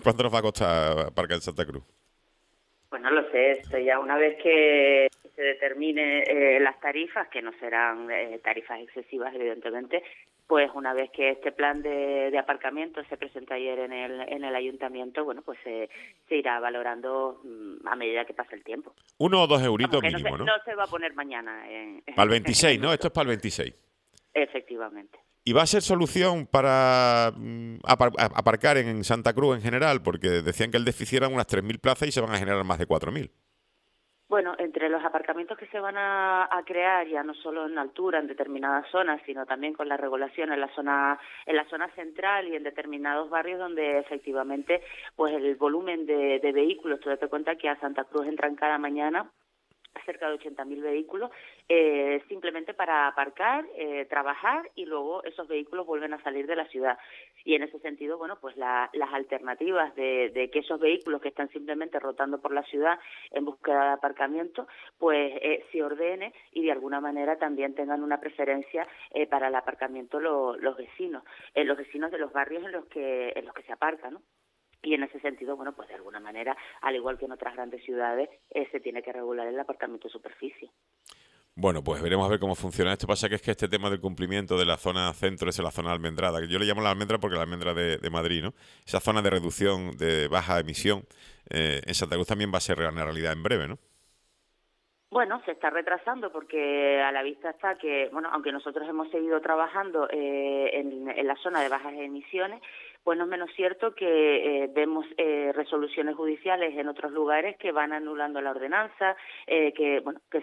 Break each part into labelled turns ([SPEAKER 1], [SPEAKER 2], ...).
[SPEAKER 1] ¿Cuánto nos va a costar aparcar en Santa Cruz?
[SPEAKER 2] Pues no lo sé, esto ya una vez que se determine las tarifas, que no serán tarifas excesivas, evidentemente, pues una vez que este plan de aparcamiento se presenta ayer en el ayuntamiento, bueno, pues se irá valorando a medida que pase el tiempo.
[SPEAKER 1] 1 o 2 euritos
[SPEAKER 2] Vamos, que
[SPEAKER 1] mínimo, ¿no?
[SPEAKER 2] no se va a poner mañana
[SPEAKER 1] Para el
[SPEAKER 2] en
[SPEAKER 1] 26, ¿no? Esto
[SPEAKER 2] uso.
[SPEAKER 1] es para el 26.
[SPEAKER 2] Efectivamente.
[SPEAKER 1] ¿Y va a ser solución para aparcar en Santa Cruz en general? Porque decían que el déficit eran unas 3.000 plazas y se van a generar más de 4.000.
[SPEAKER 2] Bueno, entre los aparcamientos que se van a crear, ya no solo en altura, en determinadas zonas, sino también con la regulación en la zona central y en determinados barrios donde efectivamente pues el volumen de vehículos, tú date cuenta que a Santa Cruz entran cada mañana cerca de 80.000 vehículos, simplemente para aparcar, trabajar y luego esos vehículos vuelven a salir de la ciudad. Y en ese sentido, bueno, pues las alternativas de que esos vehículos que están simplemente rotando por la ciudad en búsqueda de aparcamiento, pues se ordene y de alguna manera también tengan una preferencia para el aparcamiento los vecinos de los barrios en los que se aparcan, ¿no? Y en ese sentido, bueno, pues de alguna manera, al igual que en otras grandes ciudades, se tiene que regular el aparcamiento de superficie.
[SPEAKER 1] Bueno, pues veremos a ver cómo funciona. Esto pasa que es que este tema del cumplimiento de la zona centro es la zona almendrada, que yo le llamo la almendra porque la almendra de Madrid, ¿no? Esa zona de reducción de baja emisión, en Santa Cruz también va a ser una realidad en breve, ¿no?
[SPEAKER 2] Bueno, se está retrasando porque a la vista está que, bueno, aunque nosotros hemos seguido trabajando en la zona de bajas emisiones, pues no es menos cierto que vemos resoluciones judiciales en otros lugares que van anulando la ordenanza, que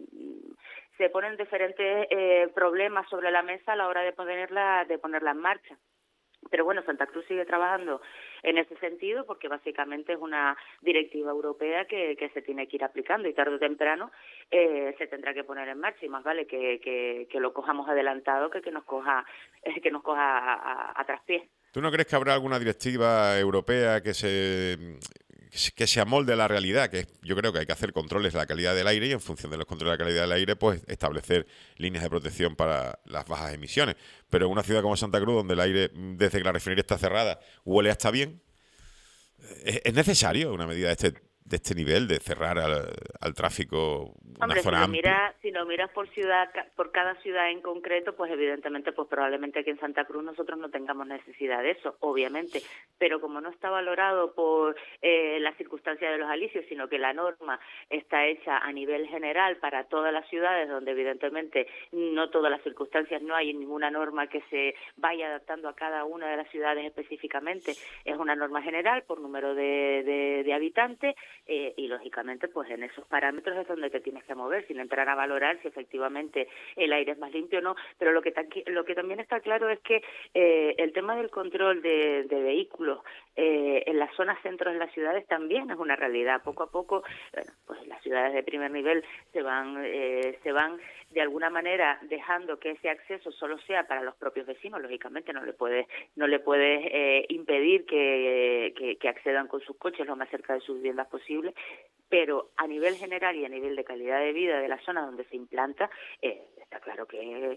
[SPEAKER 2] se ponen diferentes problemas sobre la mesa a la hora de ponerla en marcha. Pero bueno, Santa Cruz sigue trabajando en ese sentido porque básicamente es una directiva europea que se tiene que ir aplicando y tarde o temprano se tendrá que poner en marcha y más vale que lo cojamos adelantado que nos coja a traspiés.
[SPEAKER 1] ¿Tú no crees que habrá alguna directiva europea que se amolde a la realidad? Que yo creo que hay que hacer controles de la calidad del aire y en función de los controles de la calidad del aire, pues establecer líneas de protección para las bajas emisiones. Pero en una ciudad como Santa Cruz, donde el aire, desde que la refinería está cerrada, huele hasta bien, ¿es necesario una medida de este nivel, de cerrar al tráfico una
[SPEAKER 2] Hombre,
[SPEAKER 1] zona amplia?
[SPEAKER 2] si lo miras por ciudad, por cada ciudad en concreto, pues evidentemente, pues probablemente aquí en Santa Cruz nosotros no tengamos necesidad de eso, obviamente, pero como no está valorado por las circunstancias de los alicios, sino que la norma está hecha a nivel general para todas las ciudades, donde evidentemente no todas las circunstancias, no hay ninguna norma que se vaya adaptando a cada una de las ciudades específicamente, es una norma general por número de habitantes y lógicamente pues en esos parámetros es donde te tienes que mover sin entrar a valorar si efectivamente el aire es más limpio o no, pero lo que también está claro es que el tema del control de vehículos en las zonas centros de las ciudades también es una realidad. Poco a poco, bueno, pues las ciudades de primer nivel se van de alguna manera dejando que ese acceso solo sea para los propios vecinos. Lógicamente no le puedes impedir que accedan con sus coches lo más cerca de sus viviendas posible, pero a nivel general y a nivel de calidad de vida de la zona donde se implanta, está claro que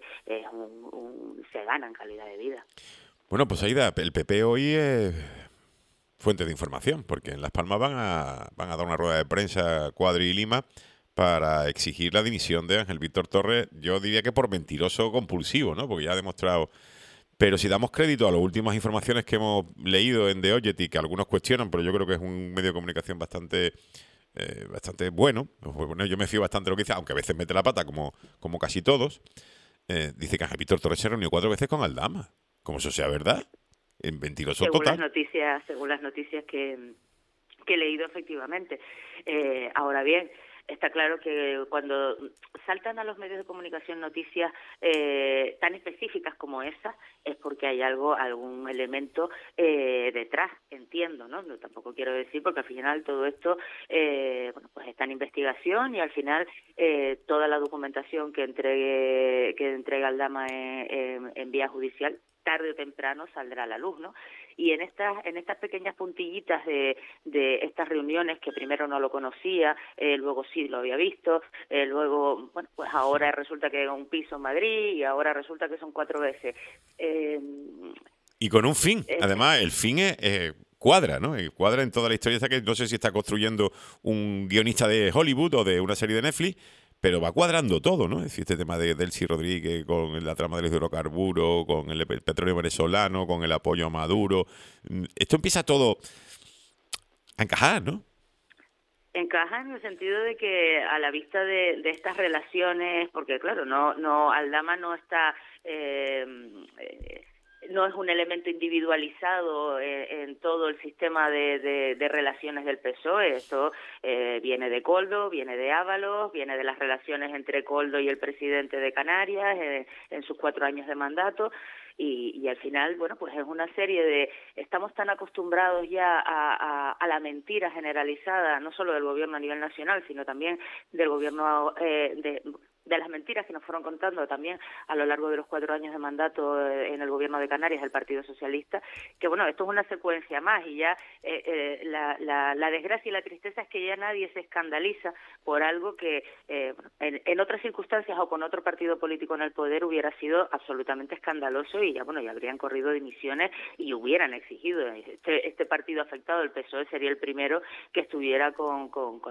[SPEAKER 2] se gana en calidad de vida.
[SPEAKER 1] Bueno, pues Aida, el PP hoy es fuente de información, porque en Las Palmas van a dar una rueda de prensa Cuadri y Lima para exigir la dimisión de Ángel Víctor Torres, yo diría que por mentiroso compulsivo, ¿no? Porque ya ha demostrado. Pero si damos crédito a las últimas informaciones que hemos leído en The Objective, que algunos cuestionan, pero yo creo que es un medio de comunicación bastante bueno. Bueno, yo me fío bastante de lo que dice, aunque a veces mete la pata, como casi todos. Dice que Ángel Víctor Torres se reunió 4 veces con Aldama. Como eso sea verdad. En mentiroso total.
[SPEAKER 2] Según las noticias que he leído, efectivamente. Ahora bien, está claro que cuando saltan a los medios de comunicación noticias tan específicas como esa, es porque hay algún elemento detrás, entiendo, ¿no? No, tampoco quiero decir, porque al final todo esto pues está en investigación y al final toda la documentación que entrega Aldama en vía judicial tarde o temprano saldrá a la luz, ¿no? Y en estas pequeñas puntillitas de estas reuniones, que primero no lo conocía, luego sí lo había visto, luego, bueno, pues ahora resulta que un piso en Madrid y ahora resulta que son 4 veces.
[SPEAKER 1] Y con un fin.
[SPEAKER 2] Eh,
[SPEAKER 1] Además, el fin es, cuadra, ¿no? Cuadra en toda la historia esta que no sé si está construyendo un guionista de Hollywood o de una serie de Netflix, pero va cuadrando todo, ¿no? Es decir, este tema de Delcy Rodríguez, con la trama de los hidrocarburos, con el petróleo venezolano, con el apoyo a Maduro. Esto empieza todo a encajar, ¿no?
[SPEAKER 2] Encaja en el sentido de que a la vista de estas relaciones, porque claro, no Aldama no está no es un elemento individualizado en todo el sistema de relaciones del PSOE. Esto viene de Koldo, viene de Ábalos, viene de las relaciones entre Koldo y el presidente de Canarias en sus 4 años de mandato. Y al final, bueno, pues es una serie de... Estamos tan acostumbrados ya a la mentira generalizada, no solo del gobierno a nivel nacional, sino también del gobierno de las mentiras que nos fueron contando también a lo largo de los 4 años de mandato en el gobierno de Canarias del Partido Socialista, que bueno, esto es una secuencia más y ya la desgracia y la tristeza es que ya nadie se escandaliza por algo que en otras circunstancias o con otro partido político en el poder hubiera sido absolutamente escandaloso y ya bueno, ya habrían corrido dimisiones y hubieran exigido. Este partido afectado, el PSOE, sería el primero que estuviera con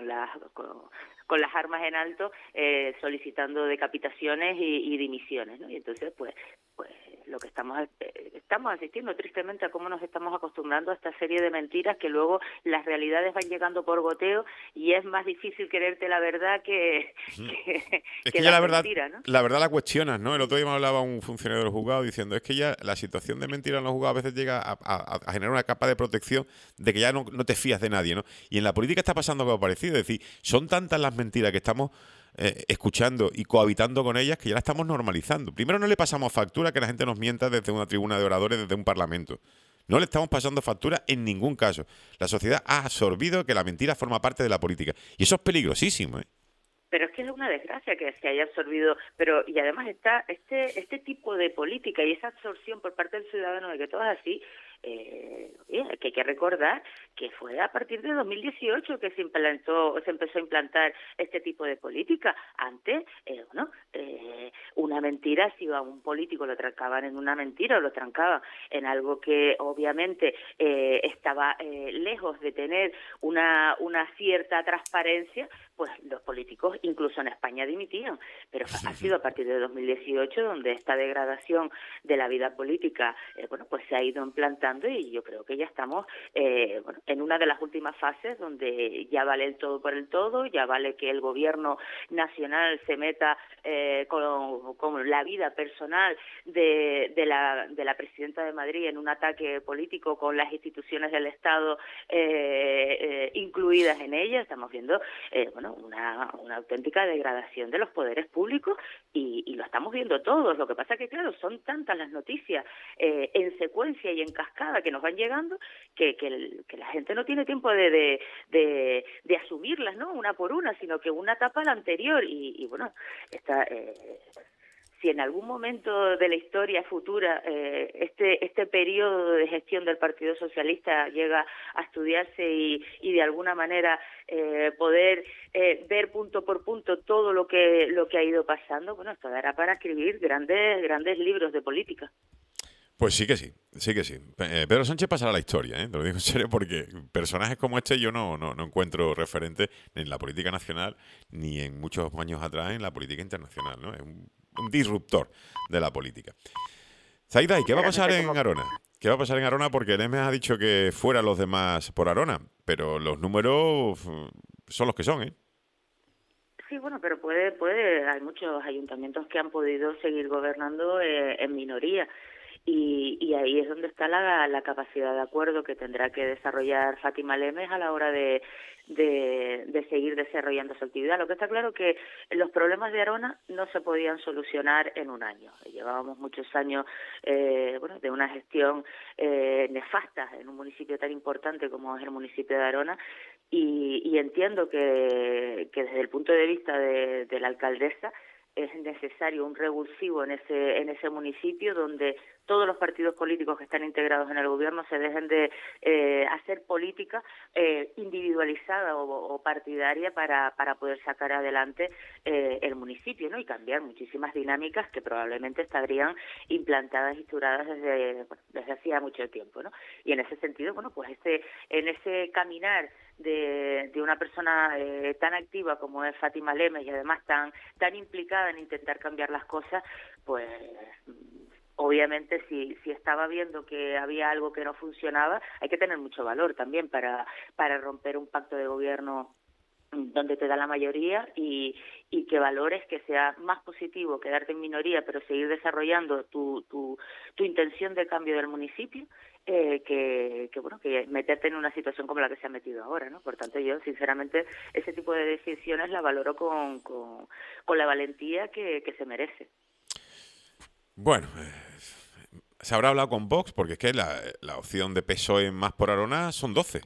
[SPEAKER 2] las armas en alto solicitando decapitaciones y dimisiones, ¿no? Y entonces pues lo que estamos asistiendo tristemente a cómo nos estamos acostumbrando a esta serie de mentiras que luego las realidades van llegando por goteo y es más difícil creerte la verdad que
[SPEAKER 1] Es
[SPEAKER 2] que
[SPEAKER 1] que ya
[SPEAKER 2] la
[SPEAKER 1] la verdad,
[SPEAKER 2] mentira, ¿no?
[SPEAKER 1] la cuestionas, ¿no? El otro día me hablaba un funcionario de los juzgados diciendo es que ya la situación de mentira en los juzgados a veces llega a generar una capa de protección de que ya no te fías de nadie, ¿no? Y en la política está pasando algo parecido, es decir, son tantas las mentiras que estamos escuchando y cohabitando con ellas que ya la estamos normalizando. Primero no le pasamos factura que la gente nos mienta desde una tribuna de oradores, desde un parlamento. No le estamos pasando factura en ningún caso. La sociedad ha absorbido que la mentira forma parte de la política. Y eso es peligrosísimo, ¿eh?
[SPEAKER 2] Pero es que es una desgracia que se haya absorbido, y además está este tipo de política y esa absorción por parte del ciudadano de que todo es así, que hay que recordar que fue a partir de 2018 que se empezó a implantar este tipo de política. Antes, una mentira, si a un político lo trancaban en una mentira o lo trancaban en algo que obviamente estaba lejos de tener una cierta transparencia, pues los políticos incluso en España dimitían, pero ha sido a partir de 2018 donde esta degradación de la vida política pues se ha ido implantando y yo creo que ya estamos en una de las últimas fases donde ya vale el todo por el todo, ya vale que el gobierno nacional se meta con la vida personal de la presidenta de Madrid en un ataque político con las instituciones del Estado incluidas en ella. Estamos viendo una auténtica degradación de los poderes públicos y lo estamos viendo todos. Lo que pasa que, claro, son tantas las noticias en secuencia y en cascada que nos van llegando que la gente no tiene tiempo de asumirlas, ¿no? Una por una, sino que una tapa la anterior y bueno, si en algún momento de la historia futura este periodo de gestión del Partido Socialista llega a estudiarse y de alguna manera poder ver punto por punto todo lo que ha ido pasando, bueno, esto dará para escribir grandes libros de política.
[SPEAKER 1] Pues sí que sí, sí que sí. Pedro Sánchez pasará a la historia, ¿eh? Te lo digo en serio, porque personajes como este yo no encuentro referentes ni en la política nacional ni en muchos años atrás en la política internacional, ¿no? Es un disruptor de la política. Zaida, ¿y qué va a pasar en Arona? ¿Qué va a pasar en Arona? Porque el EMES ha dicho que fuera los demás por Arona, pero los números son los que son, ¿eh?
[SPEAKER 2] Sí, bueno, pero hay muchos ayuntamientos que han podido seguir gobernando en minoría. Y ahí es donde está la capacidad de acuerdo que tendrá que desarrollar Fátima Lemes a la hora de seguir desarrollando su actividad. Lo que está claro que los problemas de Arona no se podían solucionar en un año. Llevábamos muchos años de una gestión nefasta en un municipio tan importante como es el municipio de Arona y entiendo que desde el punto de vista de la alcaldesa es necesario un revulsivo en ese municipio donde todos los partidos políticos que están integrados en el gobierno se dejen de hacer política individualizada o partidaria para poder sacar adelante el municipio, ¿no? Y cambiar muchísimas dinámicas que probablemente estarían implantadas y instauradas desde hacía mucho tiempo, ¿no? Y en ese sentido, bueno, pues en ese caminar de una persona tan activa como es Fátima Lemes y además tan implicada en intentar cambiar las cosas, pues obviamente si estaba viendo que había algo que no funcionaba, hay que tener mucho valor también para romper un pacto de gobierno donde te da la mayoría y que valores que sea más positivo quedarte en minoría pero seguir desarrollando tu intención de cambio del municipio que meterte en una situación como la que se ha metido ahora, ¿no? Por tanto, yo sinceramente ese tipo de decisiones la valoro con la valentía que se merece.
[SPEAKER 1] Bueno, se habrá hablado con Vox porque es que la opción de PSOE más por Arona son 12.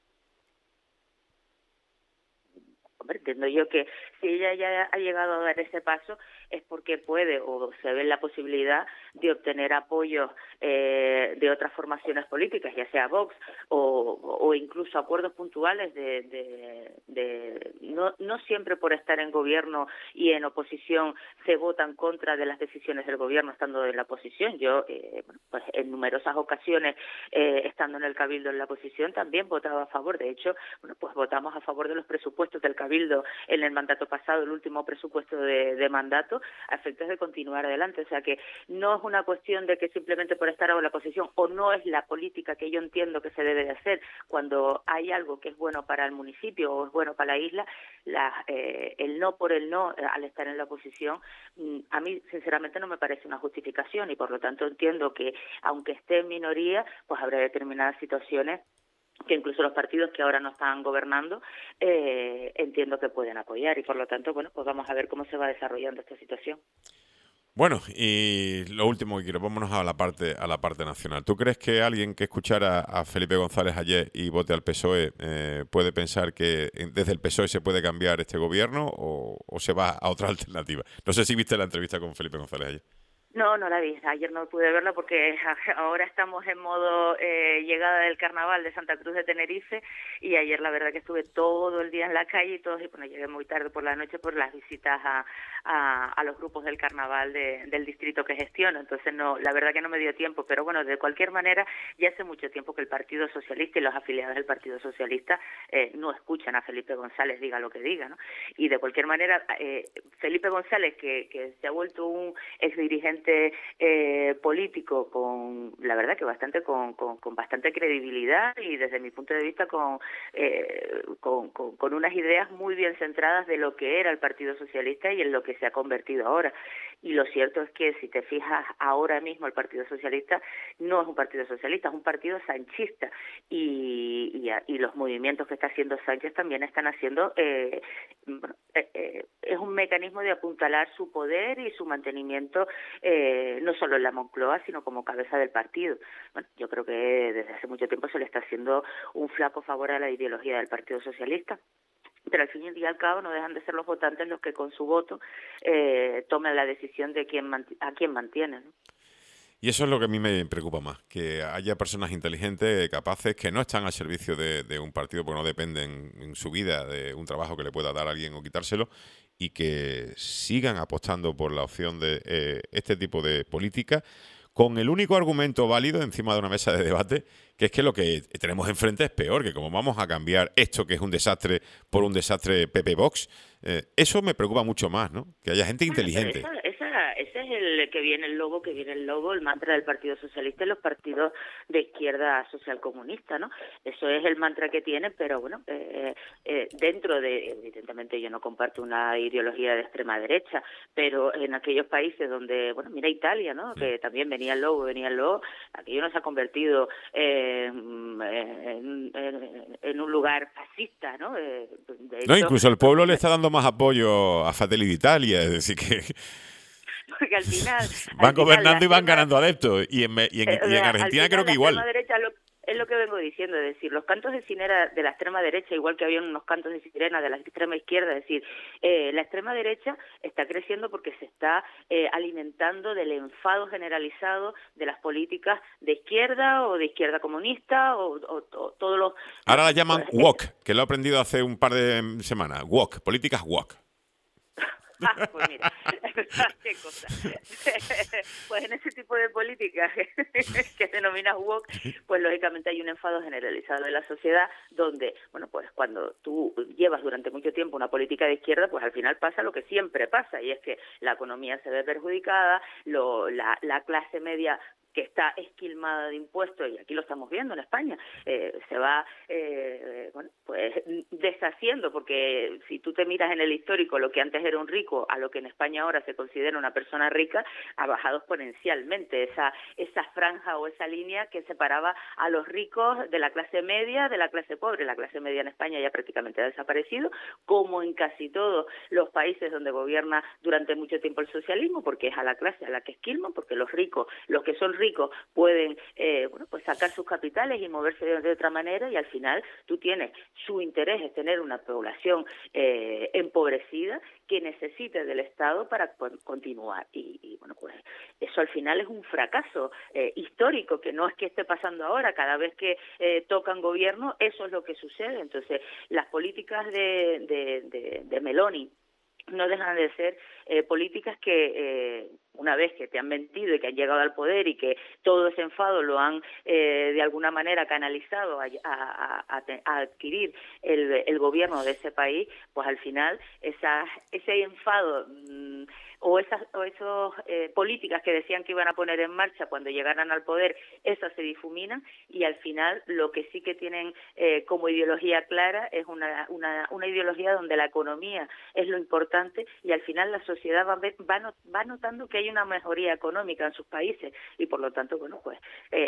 [SPEAKER 2] Hombre, entiendo yo que si ella ya ha llegado a dar ese paso es porque puede o se ve la posibilidad de obtener apoyos de otras formaciones políticas, ya sea Vox o incluso acuerdos puntuales no siempre por estar en gobierno y en oposición se vota en contra de las decisiones del gobierno estando en la oposición. Yo, pues en numerosas ocasiones, estando en el Cabildo en la oposición, también votaba a favor. De hecho, bueno, pues votamos a favor de los presupuestos del Cabildo en el mandato pasado, el último presupuesto de mandato, a efectos de continuar adelante. O sea que no es una cuestión de que simplemente por estar en la oposición, o no es la política que yo entiendo que se debe de hacer cuando hay algo que es bueno para el municipio o es bueno para la isla, el no por el no al estar en la oposición, a mí sinceramente no me parece una justificación y por lo tanto entiendo que aunque esté en minoría, pues habrá determinadas situaciones que incluso los partidos que ahora no están gobernando entiendo que pueden apoyar y por lo tanto, bueno, pues vamos a ver cómo se va desarrollando esta situación.
[SPEAKER 1] Bueno, y lo último que quiero, vámonos a la parte nacional. ¿Tú crees que alguien que escuchara a Felipe González ayer y vote al PSOE puede pensar que desde el PSOE se puede cambiar este gobierno o se va a otra alternativa? No sé si viste la entrevista con Felipe González ayer.
[SPEAKER 2] No la vi. Ayer no pude verla porque ahora estamos en modo llegada del carnaval de Santa Cruz de Tenerife y ayer la verdad que estuve todo el día en la calle y bueno, llegué muy tarde por la noche por las visitas a los grupos del carnaval del distrito que gestiono. Entonces no, la verdad que no me dio tiempo, pero bueno, de cualquier manera ya hace mucho tiempo que el Partido Socialista y los afiliados del Partido Socialista no escuchan a Felipe González, diga lo que diga, ¿no? Y de cualquier manera Felipe González, que se ha vuelto un exdirigente político con, la verdad que bastante con bastante credibilidad y desde mi punto de vista con unas ideas muy bien centradas de lo que era el Partido Socialista y en lo que se ha convertido ahora. Y lo cierto es que si te fijas ahora mismo el Partido Socialista no es un partido socialista, es un partido sanchista y los movimientos que está haciendo Sánchez también están haciendo es un mecanismo de apuntalar su poder y su mantenimiento no solo en la Moncloa, sino como cabeza del partido. Bueno, yo creo que desde hace mucho tiempo se le está haciendo un flaco favor a la ideología del Partido Socialista. Pero al fin y al cabo no dejan de ser los votantes los que con su voto toman la decisión de a quién mantienen, ¿no?
[SPEAKER 1] Y eso es lo que a mí me preocupa más, que haya personas inteligentes, capaces, que no están al servicio de un partido porque no dependen en su vida de un trabajo que le pueda dar a alguien o quitárselo, y que sigan apostando por la opción de este tipo de política, con el único argumento válido encima de una mesa de debate, que es que lo que tenemos enfrente es peor, que como vamos a cambiar esto que es un desastre por un desastre PP Vox, eso me preocupa mucho más, ¿no? Que haya gente inteligente.
[SPEAKER 2] Ese es el que viene el logo, el mantra del Partido Socialista y los partidos de izquierda socialcomunista, ¿no? Eso es el mantra que tienen, pero bueno, dentro de, evidentemente yo no comparto una ideología de extrema derecha, pero en aquellos países donde, bueno, mira Italia, ¿no? Que también venía el logo, aquello no se ha convertido en un lugar fascista, ¿no? De hecho,
[SPEAKER 1] Incluso el pueblo le está dando más apoyo a Fratelli d'Italia, es decir que
[SPEAKER 2] porque al final
[SPEAKER 1] van gobernando y van ganando adeptos y en Argentina creo que igual.
[SPEAKER 2] es lo que vengo diciendo, es decir, los cantos de sirena de la extrema derecha, igual que había unos cantos de sirena de la extrema izquierda, es decir, la extrema derecha está creciendo porque se está alimentando del enfado generalizado de las políticas de izquierda o de izquierda comunista o todos los...
[SPEAKER 1] Ahora la llaman woke, que lo he aprendido hace un par de semanas. Woke, políticas woke.
[SPEAKER 2] Pues mira, qué cosa. Pues en ese tipo de políticas que denominas woke, pues lógicamente hay un enfado generalizado de la sociedad donde, bueno, pues cuando tú llevas durante mucho tiempo una política de izquierda, pues al final pasa lo que siempre pasa, y es que la economía se ve perjudicada, la clase media que está esquilmada de impuestos, y aquí lo estamos viendo en España, se va bueno, pues deshaciendo, porque si tú te miras en el histórico, lo que antes era un rico a lo que en España ahora se considera una persona rica, ha bajado exponencialmente esa franja o esa línea que separaba a los ricos de la clase media, de la clase pobre. La clase media en España ya prácticamente ha desaparecido, como en casi todos los países donde gobierna durante mucho tiempo el socialismo, porque es a la clase a la que esquilman, porque los ricos, los que son ricos pueden bueno, pues sacar sus capitales y moverse de otra manera, y al final tú tienes, su interés es tener una población empobrecida que necesite del Estado para continuar, y bueno, pues eso al final es un fracaso histórico, que no es que esté pasando ahora, cada vez que tocan gobierno eso es lo que sucede. Entonces las políticas de Meloni no dejan de ser políticas que una vez que te han mentido y que han llegado al poder y que todo ese enfado lo han de alguna manera canalizado a adquirir el gobierno de ese país, pues al final ese enfado o esas políticas que decían que iban a poner en marcha cuando llegaran al poder, esas se difuminan, y al final lo que sí que tienen como ideología clara es una ideología donde la economía es lo importante, y al final la sociedad va notando que hay una mejoría económica en sus países, y por lo tanto, bueno, pues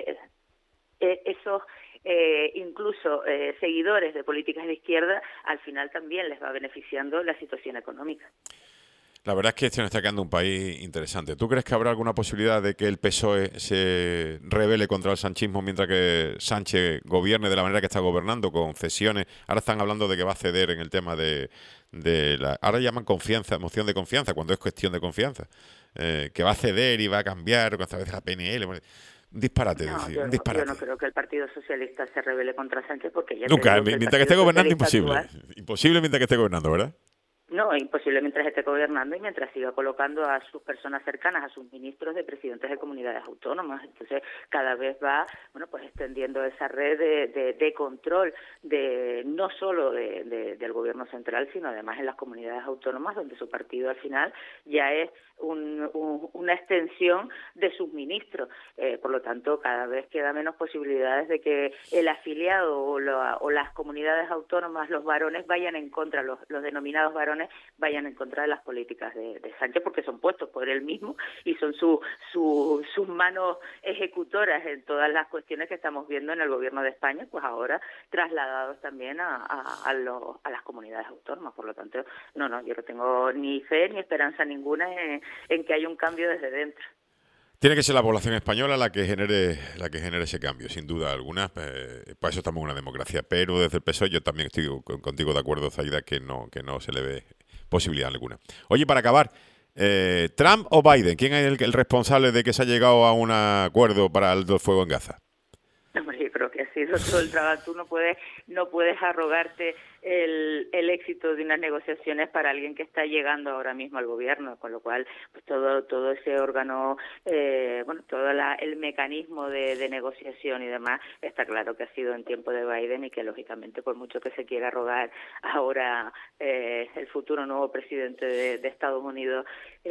[SPEAKER 2] esos incluso seguidores de políticas de izquierda al final también les va beneficiando la situación económica.
[SPEAKER 1] La verdad es que este nos está quedando un país interesante. ¿Tú crees que habrá alguna posibilidad de que el PSOE se rebele contra el sanchismo mientras que Sánchez gobierne de la manera que está gobernando, con cesiones? Ahora están hablando de que va a ceder en el tema de ahora llaman confianza, moción de confianza, cuando es cuestión de confianza. Que va a ceder y va a cambiar con esta vez la PNL. Un disparate,
[SPEAKER 2] No,
[SPEAKER 1] un disparate.
[SPEAKER 2] yo no creo que el Partido Socialista se rebele contra Sánchez, porque ya
[SPEAKER 1] Nunca,
[SPEAKER 2] te digo
[SPEAKER 1] mientras que esté gobernando, imposible.
[SPEAKER 2] Actual,
[SPEAKER 1] Imposible mientras que esté gobernando, ¿verdad?
[SPEAKER 2] no, imposible mientras esté gobernando y mientras siga colocando a sus personas cercanas, a sus ministros de presidentes de comunidades autónomas. Entonces, cada vez va, bueno, pues extendiendo esa red de control no solo del gobierno central, sino además en las comunidades autónomas, donde su partido al final ya es una extensión de sus ministros. Por lo tanto, cada vez queda menos posibilidades de que el afiliado o las comunidades autónomas, los varones, vayan en contra, los denominados varones, vayan en contra de las políticas de Sánchez, porque son puestos por él mismo y son sus manos ejecutoras en todas las cuestiones que estamos viendo en el gobierno de España, pues ahora trasladados también a las comunidades autónomas. Por lo tanto, no, yo no tengo ni fe ni esperanza ninguna en que haya un cambio desde dentro.
[SPEAKER 1] Tiene que ser la población española la que genere ese cambio, sin duda alguna. Para eso estamos en una democracia. Pero desde el PSOE yo también estoy contigo de acuerdo, Zaida, que no se le ve posibilidad alguna. Oye, para acabar, ¿Trump o Biden? ¿Quién es el responsable de que se ha llegado a un acuerdo para el fuego en Gaza?
[SPEAKER 2] Hombre, yo creo que ha sido todo el trabajo. Tú no puedes arrogarte el éxito de unas negociaciones para alguien que está llegando ahora mismo al gobierno, con lo cual pues todo ese órgano, todo el mecanismo de negociación y demás, está claro que ha sido en tiempo de Biden, y que lógicamente, por mucho que se quiera arrogar ahora el futuro nuevo presidente de Estados Unidos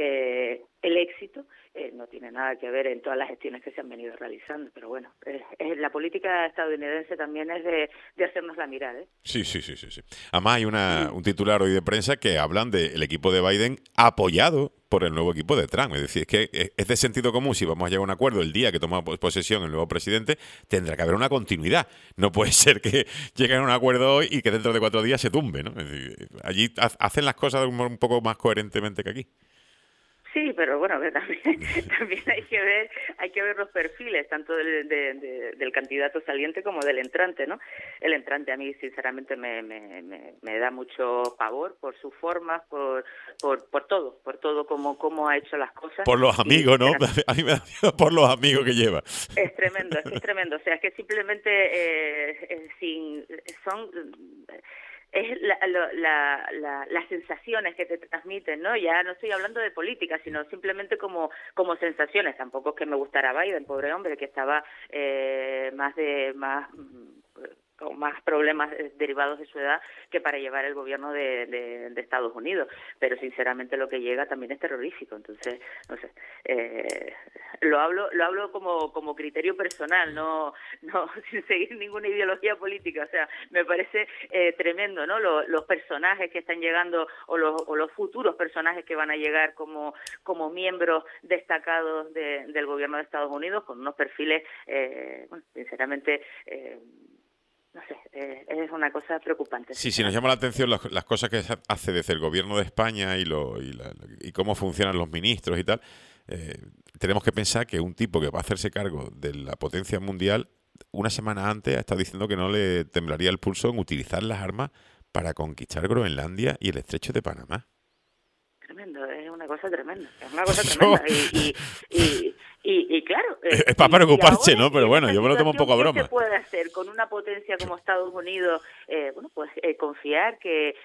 [SPEAKER 2] el éxito, no tiene nada que ver en todas las gestiones que se han venido realizando. Pero bueno, la política estadounidense también es de hacernos mirar, ¿eh?
[SPEAKER 1] Sí. Además hay un titular hoy de prensa que hablan del equipo de Biden apoyado por el nuevo equipo de Trump. Es decir, es que es de sentido común, si vamos a llegar a un acuerdo el día que toma posesión el nuevo presidente, tendrá que haber una continuidad. No puede ser que lleguen a un acuerdo hoy y que dentro de 4 días se tumbe, ¿no? Es decir, allí hacen las cosas un poco más coherentemente que aquí.
[SPEAKER 2] Sí, pero bueno, a ver, también hay que ver los perfiles, tanto del candidato saliente como del entrante, ¿no? El entrante a mí, sinceramente, me da mucho pavor por sus formas, por todo cómo ha hecho las cosas.
[SPEAKER 1] Por los
[SPEAKER 2] Y
[SPEAKER 1] amigos, ¿no? A mí me da miedo por los amigos que lleva.
[SPEAKER 2] es tremendo, es que es tremendo. O sea, es que simplemente son es las sensaciones que te transmiten, ¿no? Ya no estoy hablando de política, sino simplemente como sensaciones. Tampoco es que me gustara Biden, pobre hombre, que estaba con más problemas derivados de su edad que para llevar el gobierno de Estados Unidos, pero sinceramente lo que llega también es terrorífico. Entonces, no sé, lo hablo como criterio personal, no sin seguir ninguna ideología política. O sea, me parece tremendo, ¿no? Los personajes que están llegando o los futuros personajes que van a llegar como miembros destacados del gobierno de Estados Unidos, con unos perfiles, bueno, sinceramente, no sé, es una cosa preocupante.
[SPEAKER 1] Sí, sí, nos llama la atención las cosas que hace desde el gobierno de España y cómo funcionan los ministros y tal. Tenemos que pensar que un tipo que va a hacerse cargo de la potencia mundial, una semana antes ha estado diciendo que no le temblaría el pulso en utilizar las armas para conquistar Groenlandia y el estrecho de Panamá.
[SPEAKER 2] Tremendo, es una cosa tremenda, es una cosa
[SPEAKER 1] Eso
[SPEAKER 2] tremenda. Y claro,
[SPEAKER 1] es para
[SPEAKER 2] y
[SPEAKER 1] preocuparse,
[SPEAKER 2] ahora,
[SPEAKER 1] ¿no? Pero
[SPEAKER 2] en
[SPEAKER 1] bueno,
[SPEAKER 2] esta
[SPEAKER 1] yo me lo tomo un
[SPEAKER 2] situación,
[SPEAKER 1] poco a
[SPEAKER 2] ¿qué se
[SPEAKER 1] broma.
[SPEAKER 2] puede hacer con una potencia como Estados Unidos? Bueno, pues confiar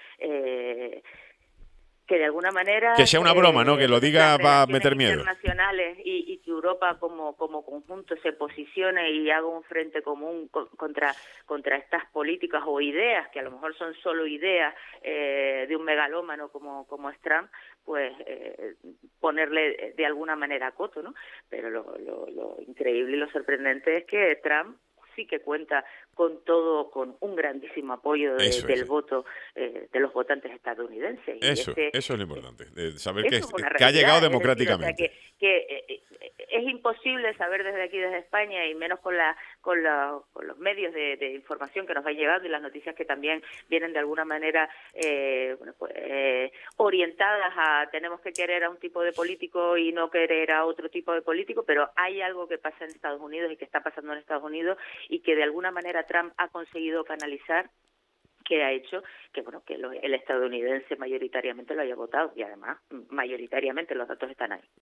[SPEAKER 2] que de alguna
[SPEAKER 1] Que
[SPEAKER 2] manera
[SPEAKER 1] sea una broma, ¿no? Que lo
[SPEAKER 2] las
[SPEAKER 1] diga para
[SPEAKER 2] relaciones
[SPEAKER 1] meter miedo.
[SPEAKER 2] internacionales y que Europa como conjunto se posicione y haga un frente común contra estas políticas o ideas, que a lo mejor son solo ideas de un megalómano como es Trump, pues ponerle de alguna manera coto, ¿no? Pero lo increíble y lo sorprendente es que Trump sí que cuenta con un grandísimo apoyo
[SPEAKER 1] Eso
[SPEAKER 2] del
[SPEAKER 1] es.
[SPEAKER 2] voto de los votantes estadounidenses. Y
[SPEAKER 1] Eso es lo importante, de saber
[SPEAKER 2] eso es una
[SPEAKER 1] que ha llegado
[SPEAKER 2] realidad, es decir, o sea
[SPEAKER 1] democráticamente.
[SPEAKER 2] que es imposible saber desde aquí, desde España, y menos con los medios de información que nos van llegando y las noticias que también vienen de alguna manera orientadas a tenemos que querer a un tipo de político y no querer a otro tipo de político, pero hay algo que pasa en Estados Unidos y que está pasando en Estados Unidos y que de alguna manera Trump ha conseguido canalizar, que ha hecho que el estadounidense mayoritariamente lo haya votado, y además mayoritariamente los datos están ahí.